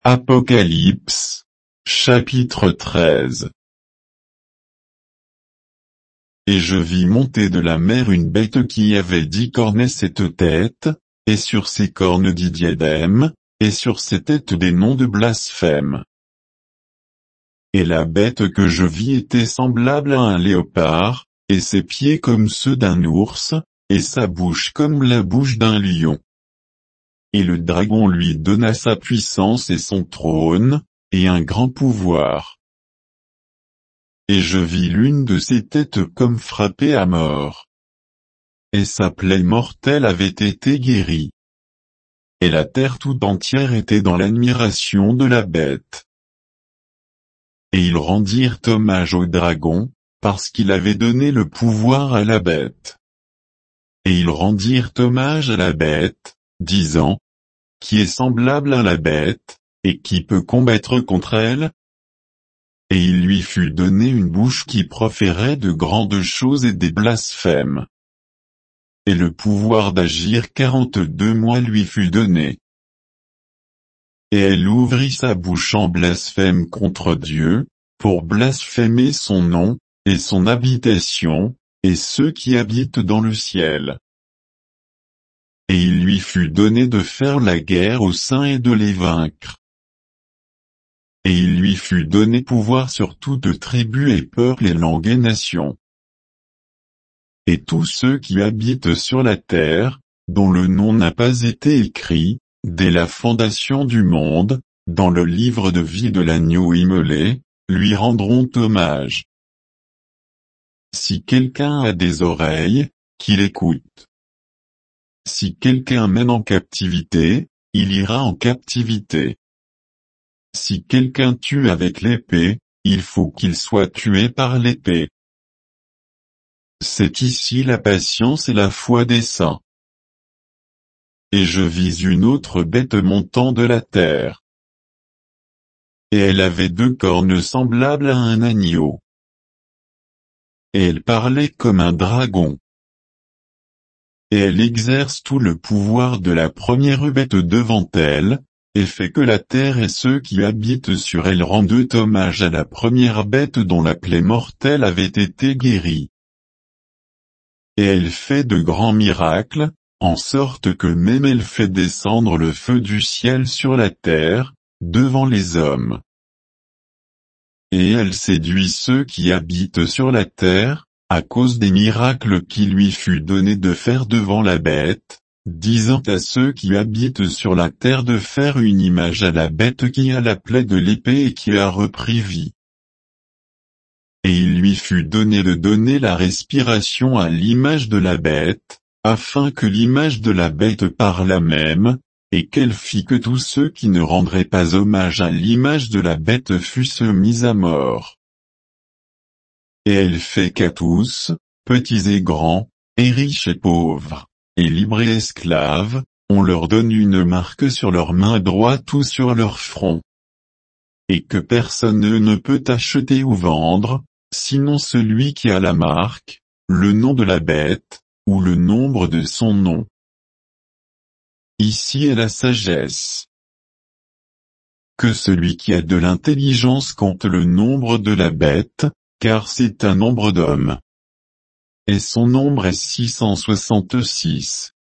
Apocalypse, chapitre 13. Et je vis monter de la mer une bête qui avait 10 cornes et 7 têtes, et sur ses cornes 10 diadèmes, et sur ses têtes des noms de blasphème. Et la bête que je vis était semblable à un léopard, et ses pieds comme ceux d'un ours, et sa bouche comme la bouche d'un lion. Et le dragon lui donna sa puissance et son trône, et un grand pouvoir. Et je vis l'une de ses têtes comme frappée à mort. Et sa plaie mortelle avait été guérie. Et la terre tout entière était dans l'admiration de la bête. Et ils rendirent hommage au dragon, parce qu'il avait donné le pouvoir à la bête. Et ils rendirent hommage à la bête, disant, qui est semblable à la bête, et qui peut combattre contre elle? Et il lui fut donné une bouche qui proférait de grandes choses et des blasphèmes. Et le pouvoir d'agir 42 mois lui fut donné. Et elle ouvrit sa bouche en blasphème contre Dieu, pour blasphémer son nom, et son habitation, et ceux qui habitent dans le ciel. Et il lui fut donné de faire la guerre aux saints et de les vaincre. Et il lui fut donné pouvoir sur toute tribu et peuple et langue et nation. Et tous ceux qui habitent sur la terre, dont le nom n'a pas été écrit, dès la fondation du monde, dans le livre de vie de l'agneau immolé, lui rendront hommage. Si quelqu'un a des oreilles, qu'il écoute. Si quelqu'un mène en captivité, il ira en captivité. Si quelqu'un tue avec l'épée, il faut qu'il soit tué par l'épée. C'est ici la patience et la foi des saints. Et je vis une autre bête montant de la terre. Et elle avait 2 cornes semblables à un agneau. Et elle parlait comme un dragon. Et elle exerce tout le pouvoir de la première bête devant elle, et fait que la terre et ceux qui habitent sur elle rendent hommage à la première bête dont la plaie mortelle avait été guérie. Et elle fait de grands miracles, en sorte que même elle fait descendre le feu du ciel sur la terre, devant les hommes. Et elle séduit ceux qui habitent sur la terre, à cause des miracles qui lui fut donné de faire devant la bête, disant à ceux qui habitent sur la terre de faire une image à la bête qui a la plaie de l'épée et qui a repris vie. Et il lui fut donné de donner la respiration à l'image de la bête, afin que l'image de la bête parlât même, et qu'elle fit que tous ceux qui ne rendraient pas hommage à l'image de la bête fussent mis à mort. Et elle fait qu'à tous, petits et grands, et riches et pauvres, et libres et esclaves, on leur donne une marque sur leur main droite ou sur leur front. Et que personne ne peut acheter ou vendre, sinon celui qui a la marque, le nom de la bête, ou le nombre de son nom. Ici est la sagesse. Que celui qui a de l'intelligence compte le nombre de la bête, car c'est un nombre d'hommes. Et son nombre est 666.